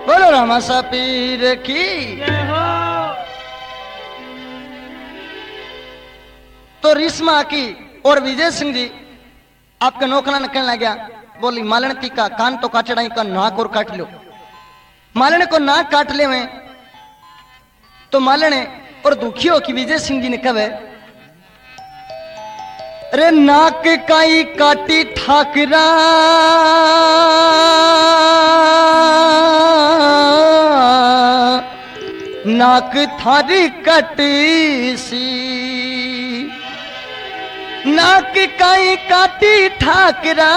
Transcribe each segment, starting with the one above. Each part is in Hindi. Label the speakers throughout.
Speaker 1: बोलो रामासा पीर की। तो रिश्मा की और विजय सिंह जी आपका नौकरा ने कहने लगा, बोली मालणती का कान तो काटड़ाई का नाक और काट लो। मालण को नाक काट ले में तो मालने और दुखी हो कि विजय सिंह जी ने कहे, अरे नाक काई काटी ठाकरा नाक थारी कटी सी। नाक काई काटी ठाकरा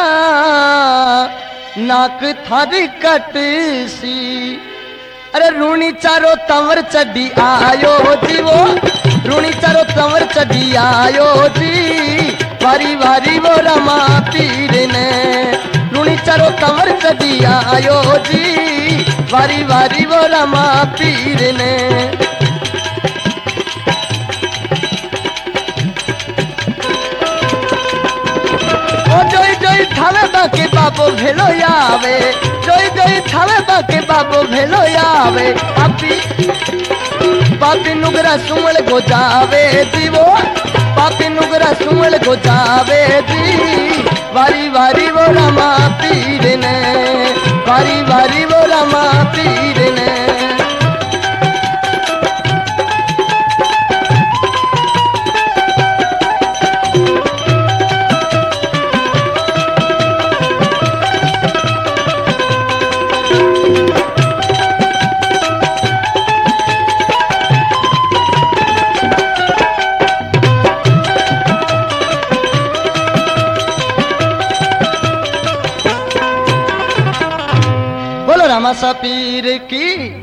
Speaker 1: नाक थारी कटी सी। अरे रूणी चारो तंवर चढ़ी आयो जी, वो रूणी चारो तंवर चढ़ी आयो जी, वारी वारी वो रमा पीर ने। रूणी चारो तंवर चढ़ी आयो जी, वारी वारी वो रमा पीर ने। ओ जोई जोई थावे बाके बाबो भेलो यावे, जोई जोई थावे बाके बाबो भेलो यावे। पापी नुगरा सुमल गो जावे जी, वो पापी नुगरा सुमल गो जावे जी, वारी वारी वो रमा पीर ने, वारी वारी वो रमा पीर ने। रामासा पीर की।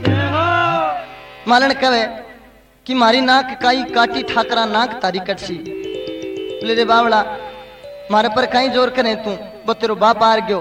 Speaker 1: मालन कहे कि मारी नाक काई काटी ठाकरा नाक तारी कटसी। बोले रे बावड़ा मारे पर कहीं जोर करे तू, वो तेरो बाप आ गयो।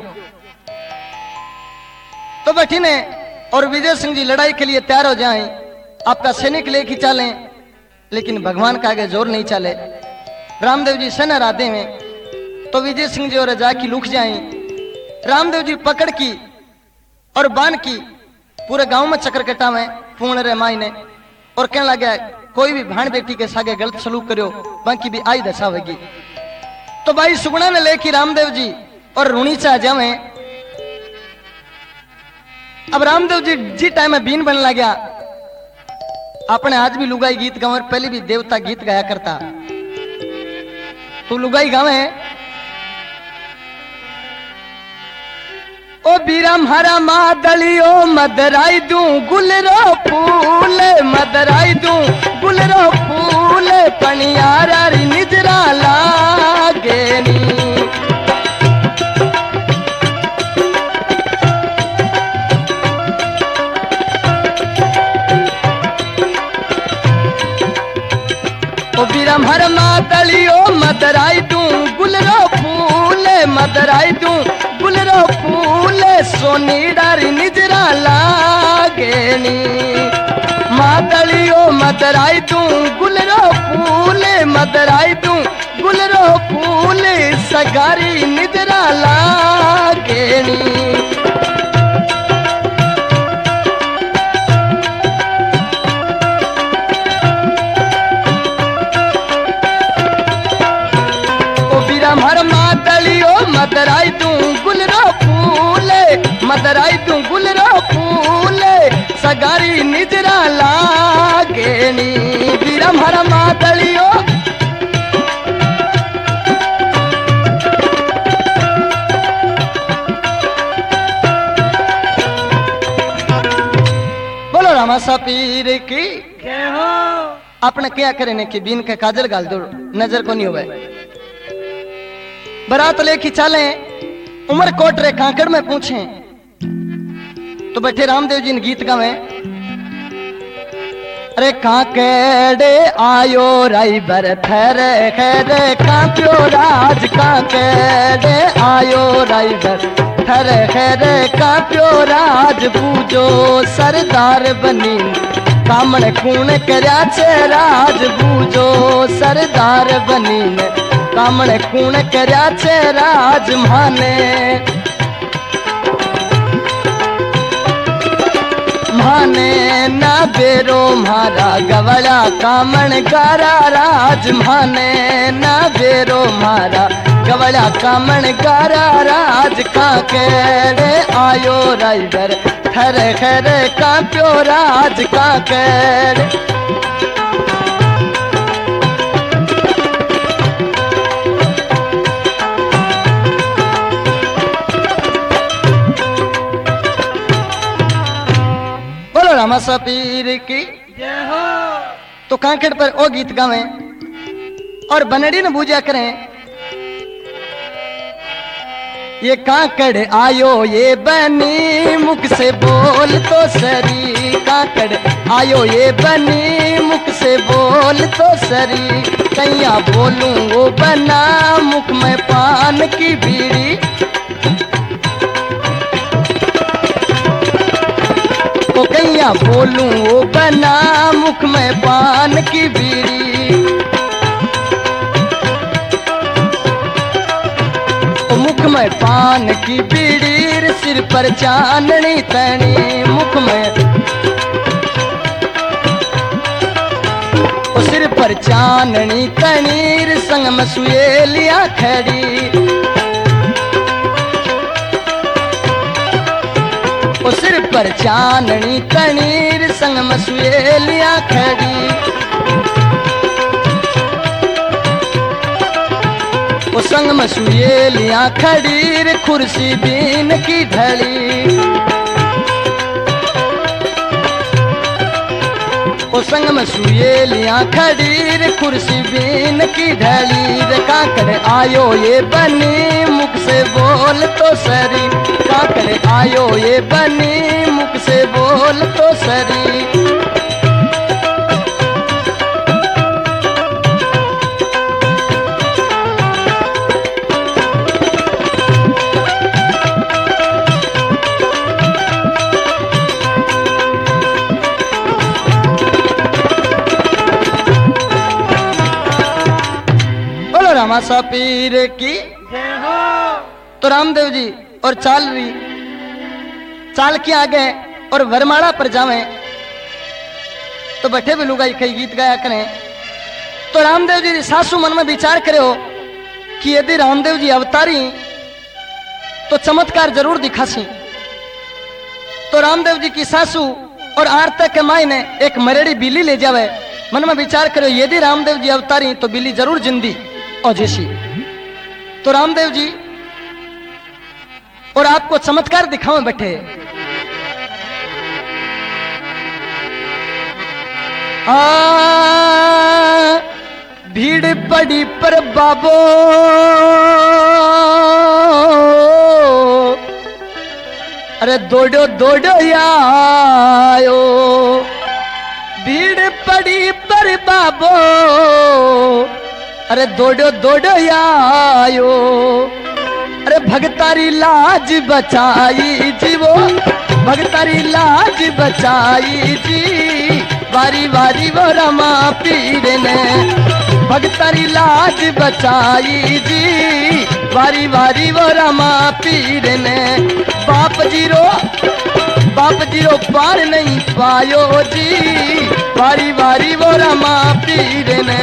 Speaker 1: तो बैठी ने और विजय सिंह जी लड़ाई के लिए तैयार हो जाएं, आपका सैनिक लेके चलें, लेकिन भगवान का आगे जोर नहीं चले। रामदेव जी सेना राधे में तो विजय सिंह जी और जाकी लुक जाएं। रामदेव जी पकड़ की और बान की पूरे गांव में चक्कर कटा में पूर्ण रे माई ने और कहने लगा, कोई भी भाण बेटी के सागे गलत सलूक करो बाकी भी आई दशा होगी। तो भाई सुगुणा ने लेके रामदेव जी और रूणी चा जावे। अब रामदेव जी जी टाइम में बीन बनने लगा। आपने आज भी लुगाई गीत गावे, पहले भी देवता गीत गाया करता। तो लुगाई गावे, ओ बीरा म्हारा मादलियो मदराई दूं गुलरो फूल, मदराई दूं गुलरो फूल, पनियारा री निजरा लागेनी। ओ बीरा म्हारा मादलियो मदराई दूं गुलरो फूल, मदराई दूं गुलरो फूल, सोनी डारी निजरा लागेनी। मादलियो मदराई दूं गुलरो फूल, मदराई दूं गुलरो फूल, सगारी निजरा लागेनी। ओ बीरा मर मादलियो मदराई दूं गुलरो फूल, मदराई दूं गुलरो फूल, सगारी निजरा लागेनी। बीरा हर मादलियो बोलो रामासा पीर की। आपने क्या करे कि बीन के काजल गाल दो नजर को नहीं हुए। बारात लेके चले उमरकोट रे कांकड़ में पूछे तो बैठे रामदेव जी ने गीत गावे। अरे कांकेड़े आयो राइबर ठहरे खैरे कांप्यो राज, कांकेड़े आयो राइबर ठहरे खैरे कांप्यो राज, बूझो सरदार बनी कामण कूण करया छे राज, बूझो सरदार बनी कामण कूण करया छे राज माने। भाने ना बेरो मारा गवड़ा कामण गारा राज भाने ना बेरो मारा गवड़ा कामण गारा राज का केड़े आयो राइडर खरे खरे का प्यो राज का केड़े रामासा पीर की जय हो। तो कांकड़ पर ओ गीत गावे और बनड़ी न पूजा करें। ये कांकड़ आयो ये बनी मुख से बोल तो सरी, कांकड़ आयो ये बनी मुख से बोल तो सरी, कैया बोलूं वो बना मुख में पान की बीड़ी, तो कैया बोलूं वो बना मुख में पान की बीड़ी, तो मुख में पान की बीड़ी सिर पर चांदनी तनी, मुख में तो सिर पर चांदनी तनी संग में सुएलिया खड़ी, ओ सिर पर चांदनी तनीर संग मसुएलिया खड़ी, ओ संग मसुएलिया खड़ी कुर्सी बीन की ढली, ओ संग मसुएलिया खड़ी कुर्सी बीन की ढली, कांकड़ आयो ये बनी मुख से बोल तो सरी, कांकड़ आयो ये बनी मुख से बोल तो सरी, बोलो रामासा पीर की जय हो। तो रामदेव जी और चाल रही चाल के आगे और वरमाला पर जावे तो बैठे भी लुगाई कई गीत गाया करें। तो रामदेव जी सासू मन में विचार करे हो कि यदि रामदेव जी अवतारी तो चमत्कार जरूर दिखासी। तो रामदेव जी की सासू और आरता के माई ने एक मरेड़ी बिल्ली ले जावे, मन में विचार करो यदि रामदेव जी अवतारी तो बिल्ली जरूर जिंदी और जैसी। तो रामदेव जी और आपको चमत्कार दिखाओ बैठे। भीड़ पड़ी पर बाबो अरे दौड़ो दौड़ो आयो, भीड़ पड़ी पर बाबो अरे दौड़ो दौड़ो आयो, अरे भगतारी लाज बचाई जी वो भगतारी लाज बचाई जी, वारी वारी वो रमा पीर ने भगतारी लाज बचाई जी, वारी वारी वो रमा पीर ने, बाप जीरो पार नहीं पायो जी, वारी वारी वो रमा पीर ने।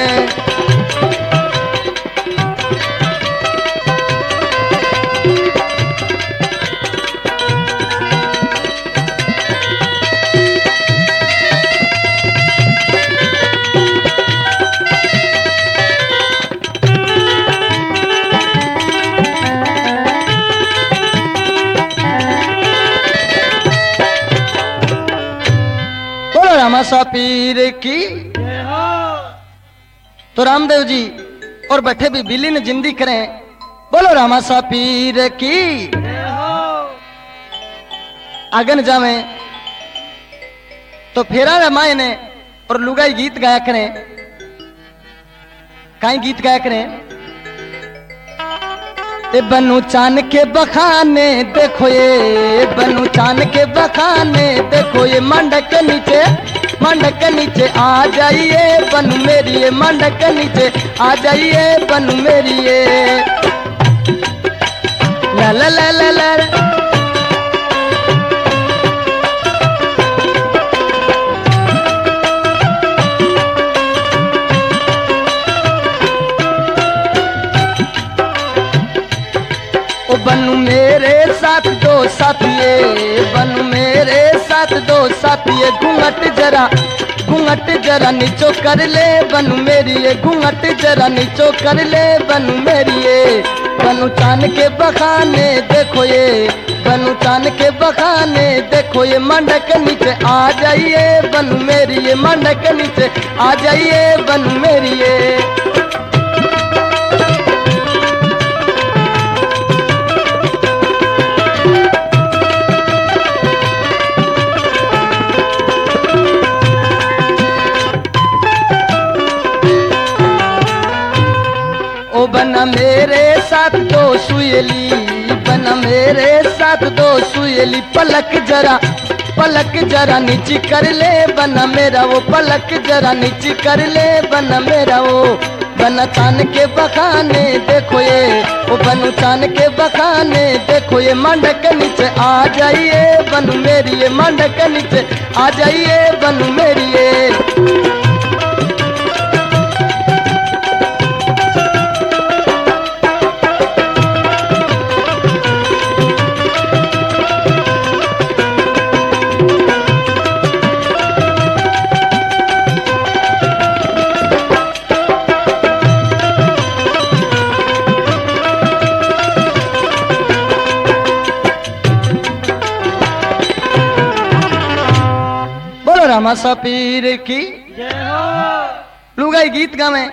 Speaker 1: रामासा पीर की जय हो। तो रामदेव जी और बैठे भी बिल्ली ने जिंदी करें। बोलो रामासा पीर की जय हो। आगन जावे तो फेरा रामायण ने और लुगाई गीत गाया करें। काई गीत गाया करें? ए बनू चान के बखाने देखो, ये बनू चान के बखाने देखो, ये मंडक के नीचे आ जाइए बनू मेरी, ये मंडक के नीचे आ जाइए बनू मेरी, ये ला ला ला ला ला साथ दो साथिये, बन मेरे साथ दो साथिये। घूंघट जरा नीचो कर ले बन मेरी ये, घूंघट जरा नीचो कर ले बन मेरी ये। बनू चांद के बखाने देखो ये, बनू चांद के बखाने देखो ये। मंडक नीचे आ जाइए बन मेरी ये, मंडक नीचे आ जाइए बन मेरी ये। बना मेरे साथ दो सुयली, बना मेरे साथ दो सुयली। पलक जरा नीची कर ले बना मेरा वो, पलक जरा नीची कर ले बना मेरा वो। बना चांद के बखाने देखो ये, वो बनू चांद के बखाने देखो ये। मंडक नीचे आ जाइए बन मेरी ये, मंडक नीचे आ जाइए बन मेरी ये। रामासा पीर की जय हो। लुगाई गीत गावे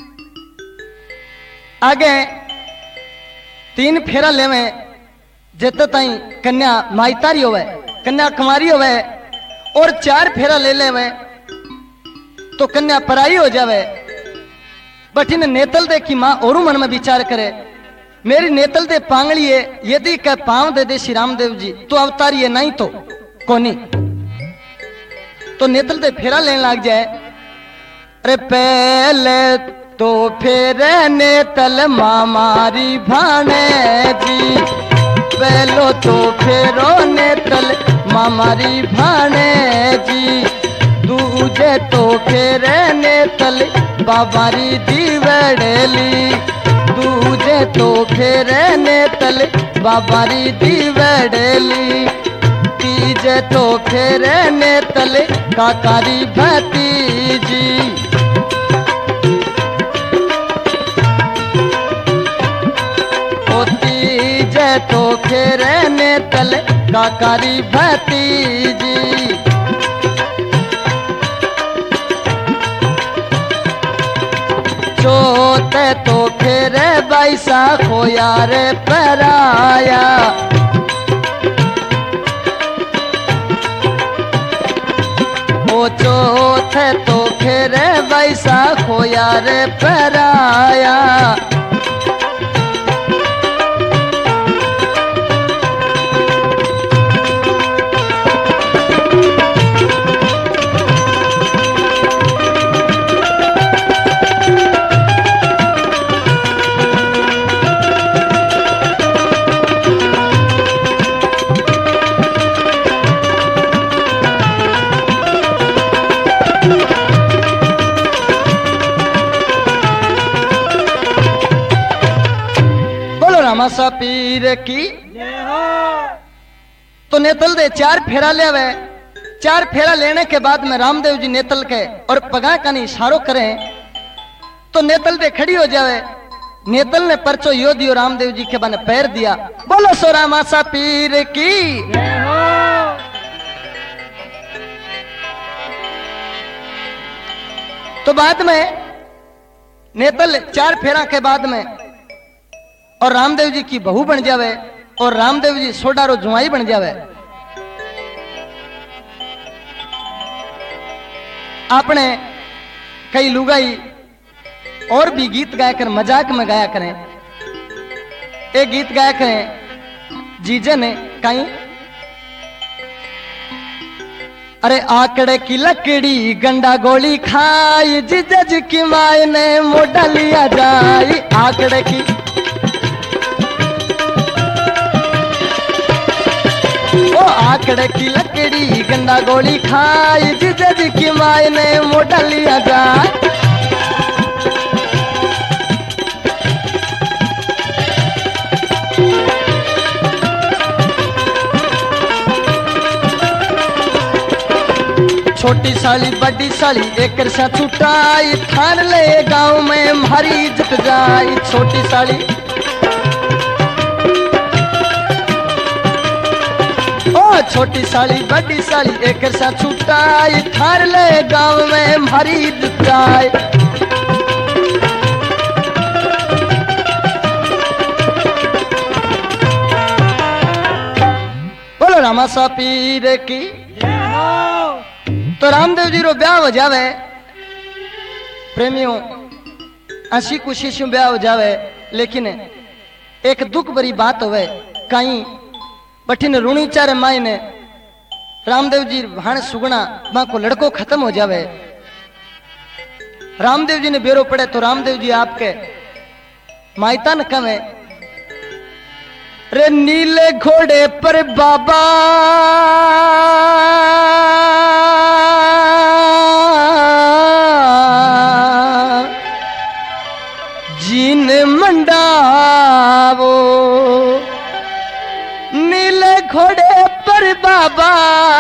Speaker 1: आगे 3 फेरा लेवे, जेते ताई कन्या माइतारी होवे, कन्या कुमारी होवे, और 4 फेरा ले लेवे तो कन्या पराई हो जावे। बटिन नेतल दे की मां और मन में विचार करे, मेरी नेतल दे पांगड़िए यदि कह पांव दे श्री रामदेव जी तो अवतारिए, नहीं तो कोनी। तो नेतल दे फेरा लेने लग जाए। अरे पहले तो फेरे नेतल मामारी भाने जी, पहलो तो फेरो नेतल मामारी भाने जी। दूजे तो फेरे नेतल बाबारी दीवड़ेली, दूजे तो फेरे नेतल बाबारी दीवड़ेली। तीजे तो फेरे नेतल काकारी भतीजी, ओ तीजे तो फेरे नेतल काकारी भतीजी। चौथे तो फेरे बैसा खोया रे पराया, चौथे तो फेरे वैसा खोया रे पराया। रामासा पीर की जय हो। तो नेतल दे 4 फेरा ले वे, 4 फेरा लेने के बाद में रामदेव जी नेतल के और पगा का इशारो करें तो नेतल दे खड़ी हो जावे। नेतल ने परचो यो दियो रामदेव जी के बने पैर दिया। बोलो सो रामासा पीर की जय हो। तो बाद में नेतल 4 फेरा के बाद में और रामदेव जी की बहू बन जावे और रामदेव जी सोडारो जुआई बन जावे। आपने कई लुगाई और भी गीत गाया कर मजाक में गाया करें। एक गीत गाया करें जीजे ने कहीं, अरे आकड़े की लकड़ी गंडा गोली खाई, जीजा जी की माय ने मोटा लिया जाई। आकड़े की ओ आकड़े की लकड़ी गंडा गोली खाई, जीजा जी की माय ने मोटा लिया जाए। छोटी साली बड़ी साली एक सा छुटाई थान ले गांव में हमारी इज्जत जाई। छोटी साली ओ छोटी साली बड़ी साली एक सा छुटाई थान ले गांव में हमारी इज्जत जाई। बोलो रामासा पीर की। तो रामदेव जी रो ब्याह हो जावे प्रेमियों हसी खुशी से ब्याह हो जावे, लेकिन एक दुख भरी बात होवे कहीं बठिन रूणी चारे माई ने रामदेव जी भाण सुगना मां को लड़को खत्म हो जावे। रामदेव जी ने बेरो पड़े तो रामदेव जी आपके मायता न कवे रे नीले घोड़े पर बाबा जीन मंडावो। नीले घोड़े पर बाबा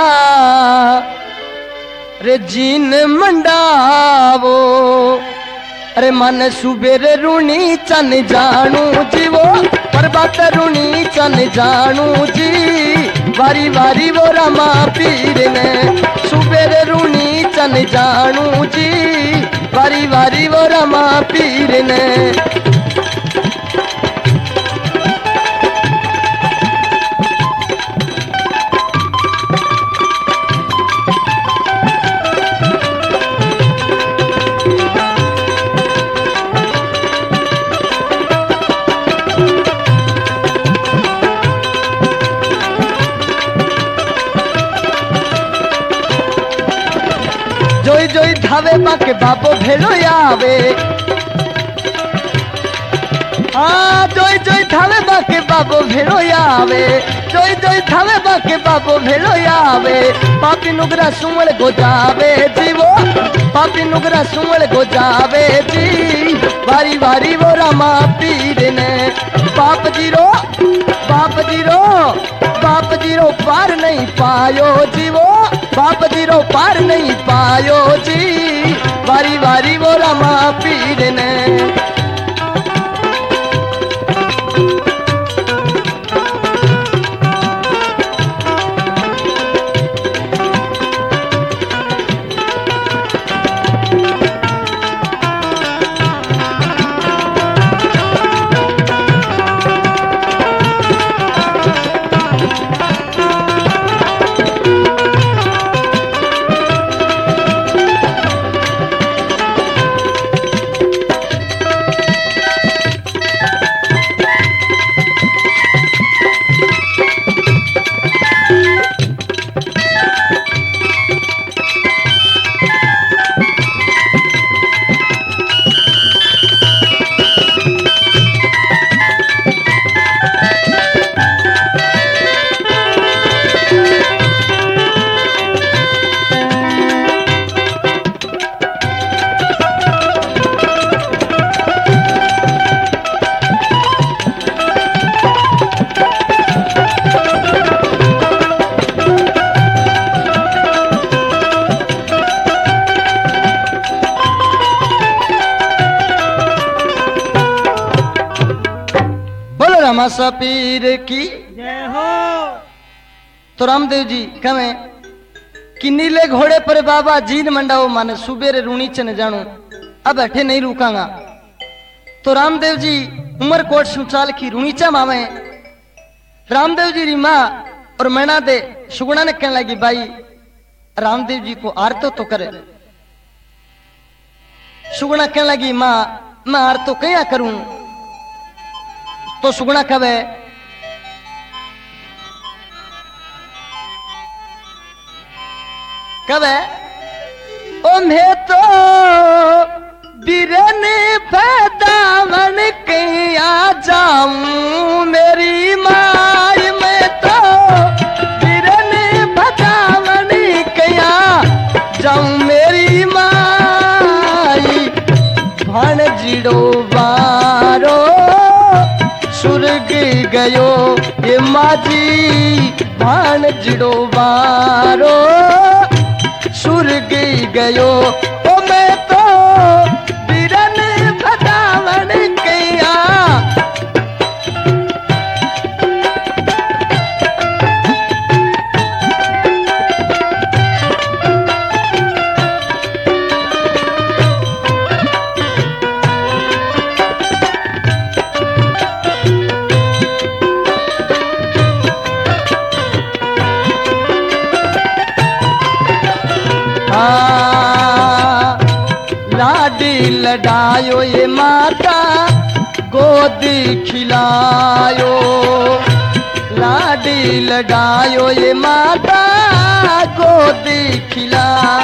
Speaker 1: रे जीन मंडावो। अरे मन सुबेरे रूणी चन जानू जीवो पर बात रूणी चन जानू जी। वारी वारी वो रामा पीर ने सुबेरे रूणी चन जानू जी। वारी वारी वो रामा पीर ने। जोई जोई धावे बाके बाबो भेलो आवे। हाँ जोई जोई धावे बाके बाबो भेलो आवे। जोई जोई धावे बाके बाबो भेलो आवे। पापी नुगरा सुमल गोजावे जीवो पापी नुगरा सुमल गोजावे जी। वारी वारी वो रामा पीर ने बाप जीरो बाप जीरो पार नहीं पायो जीवो बाप जीरो पार नहीं पायो जी। वारी वारी वो रामा पीर ने। रामासा पीर की जय हो। तो रामदेव जी कहे कि नीले घोड़े पर बाबा जीन मंडाओ माने सुबेरे रूणी चने जानू अब बैठे नहीं रुकांगा। तो रामदेव जी उमरकोट सुचाल की रूणीचा मावे रामदेव जी री माँ और मैना दे सुगुणा ने कहने लगी भाई रामदेव जी को आरतो तो करे। सुगुणा कहने लगी माँ मैं आरतो क्या करूं। तो सुगुणा कहे ओ मैं तो बिरन पैदावन कहीं जाऊं मेरी माई। मैं तो बिरन पैदावन कहीं जाऊं मेरी माई। भाण जिड़ो बारो सुर्ग गयो ये माझी। भाण जिड़ो बारो सुर्ग स्वर्ग गयो ओ मैं तो बीरन भदावन कैया। लाडी लडायो ये माता गोदी खिलायो, लाडी लडायो ये माता गोदी खिला।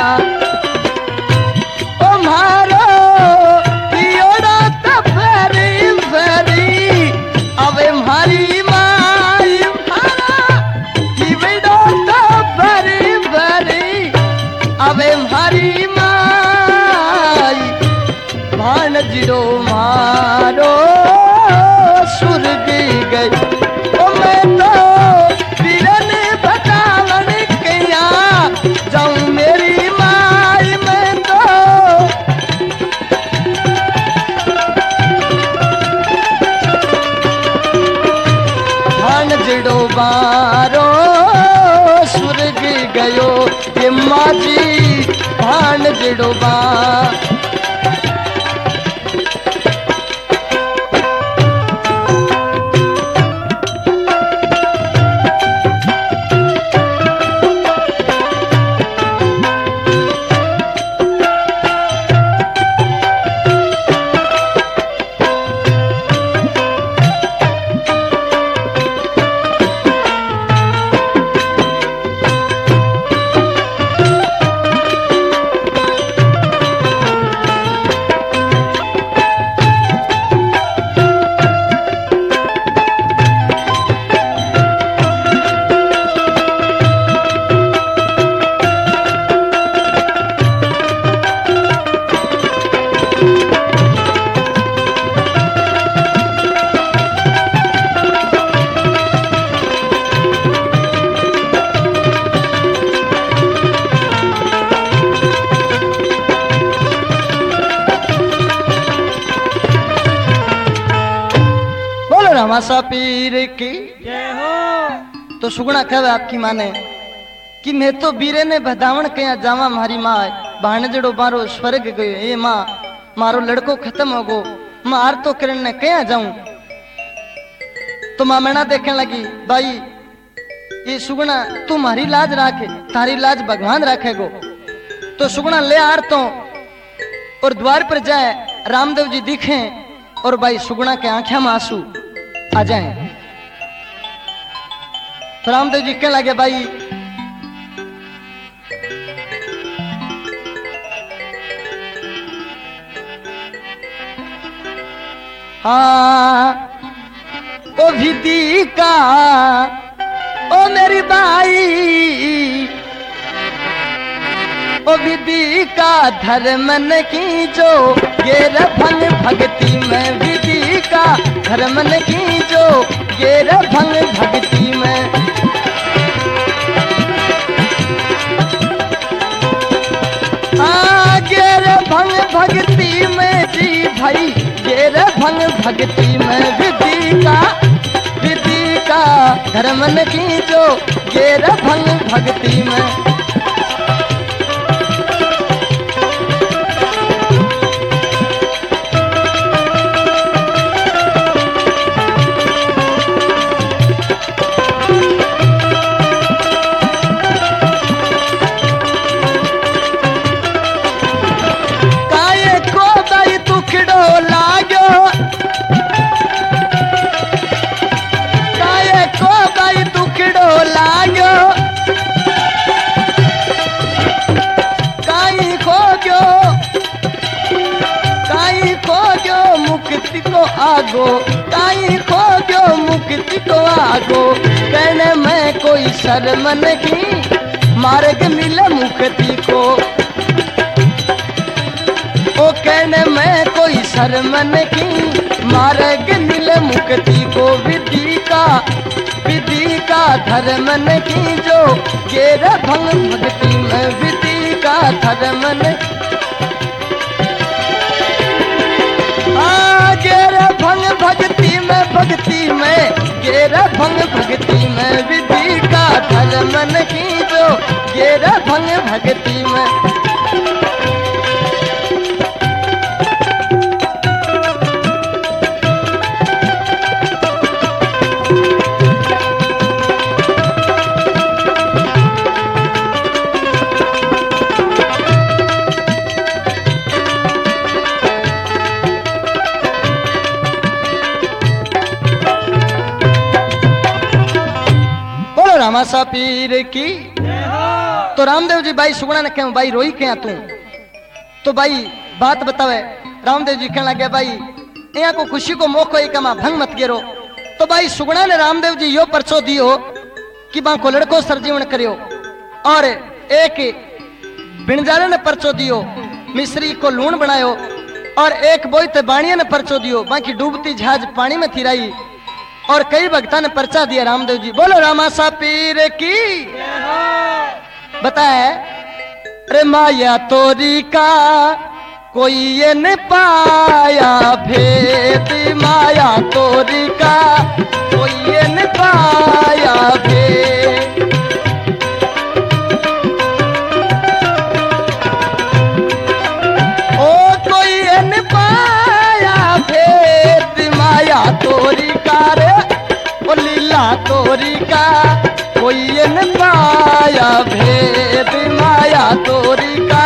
Speaker 1: ओ मारो पियोड़ा तो फेरी फेरी अबे मारी माई मारा की बेड़ो तो फेरी फेरी अबे मारी भानजड़ो मारो स्वर्ग गई ओ मैं तो बीरन भदावन कैया जाऊं मेरी माई मैं तो। भानजड़ो मारो स्वर्ग गयो ये माजी भानजड़ो बा। रामासा पीर की जय हो। तो सुगुणा कहे आपकी माने कि मैं तो बीरे ने भदावण कया जावा मारी माँ भाणजड़ो मारो स्वर्ग गयो ये माँ मारो लड़को खत्म हो गो मार तो किरण ने कया जाऊं। तो माँ मैना देखने लगी भाई ये सुगुणा तू मारी लाज राखे तारी लाज भगवान राखेगो। तो सुगुणा ले आर तो और द्वार पर जाए रामदेव जी दिखे और भाई सुगुणा के आंखें में आंसू आ जाए। तो रामदेव जी कहने लगे भाई हाँ ओ विधि का ओ मेरी बाई ओ विधि का धर्म न की जो गेर भंग भक्ति में विधि का धर्म न की जो गेर भंग भक्ति में। गेर भंग भक्ति में जी भाई गेर भंग भक्ति में विधि का धर्म न की जो गेर भंग भक्ति में। आगो काई खो गयो मुक्ति को आगो कहने में कोई शर्म नहीं मार्ग मिले मुक्ति को। ओ कहने में कोई शर्म नहीं मार्ग मिले मुक्ति को। विधि का धर्म नहीं जो गेर भंग भक्ति में विधि का थर मन गेर भंग भक्ति में गेर भंग भक्ति में विधि का थर मन खींचो गेर भंग भक्ति में। रामासा पीर की। तो रामदेव जी भाई सुगुणा ने कहा भाई रोई क्या तू, तो भाई बात बतावे। रामदेव जी कहने लगे भाई यहाँ को खुशी को मौको एक भंग मत गिरो। तो भाई सुगुणा ने रामदेव जी यो परचो दियो कि बा को लड़को सरजीवन करियो, और एक बिणजारे ने परचो दियो मिश्री को लूण बनायो, और एक बोईते बाणिया ने परचो दियो बाकी डूबती जहाज पानी में थिराई, और कई भक्ता ने पर्चा दिया रामदेव जी। बोलो रामासा पीर की। बताए रे माया तोरी का कोई ये न पाया भेद, माया तोरी का कोई ये न पाया भेद, ओ कोई ये न पाया भेद, माया तोरी का रे ओ लीला तोरी का कोई ये न पाया भेद, माया तोरी का।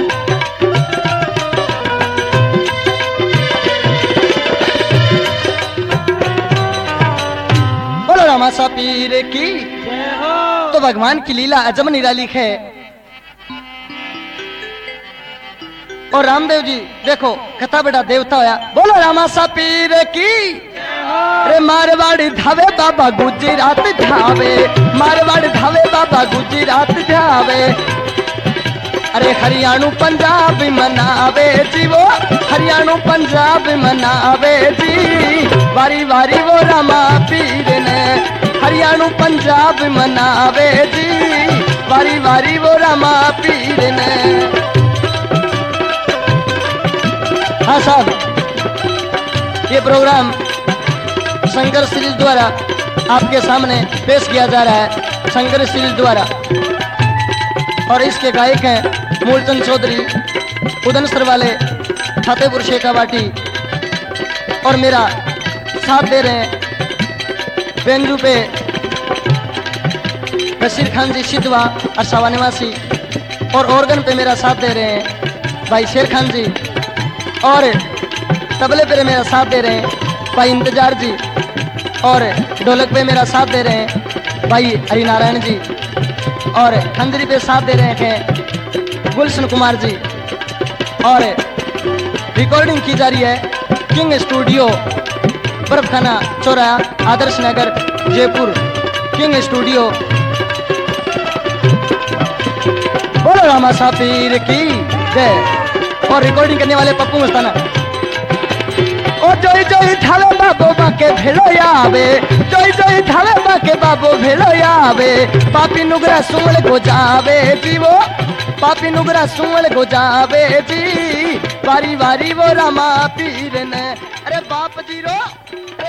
Speaker 1: बोलो रामासा पीर की। तो भगवान की लीला अजब निराली है। और रामदेव जी देखो कथा बड़ा देवता होया। बोलो रामासा पीर की। अरे मारवाड़ी धावे बाबा गुजरात धावे, मारवाड़ी धावे बाबा गुजरात धावे, अरे हरियाणु पंजाब मनावे जी वो, हरियाणु पंजाब मनावे जी, वारी वारी वो रामा पीर ने हरियाणु पंजाब मनावे जी, वारी वारी वो रामा पीर ने। हाँ साहब ये प्रोग्राम शंकर सीरीज द्वारा आपके सामने पेश किया जा रहा है, शंकर सीरीज द्वारा, और इसके गायक हैं मूलचंद चौधरी उदनसर वाले फतेहपुर शेखावाटी, और मेरा साथ दे रहे हैं बेंजू पे बशीर खान जी सिद्धवा अरसावा निवासी, और ऑर्गन पे मेरा साथ दे रहे हैं भाई शेर खान जी, और तबले पे मेरा साथ दे रहे हैं भाई इंतजार जी, और ढोलक पे मेरा साथ दे रहे हैं भाई हरिनारायण जी, और खंजरी पे साथ दे रहे हैं गुलशन कुमार जी, और रिकॉर्डिंग की जा रही है किंग स्टूडियो बर्फखाना चौराहा आदर्श नगर जयपुर, किंग स्टूडियो। बोलो रामासा पीर की जय। और रिकॉर्डिंग करने वाले पप्पू मस्ताना। ओ जोई जोई थावे बाबो बाके भेलो यावे, जोई जोई थावे बाके बाबो भेलो यावे, पापी नुगरा सुमल को जावे जी वो, पापी नुगरा सुमल को जावे जी, वारी वारी वो रामा पीर ने। अरे बाप जी रो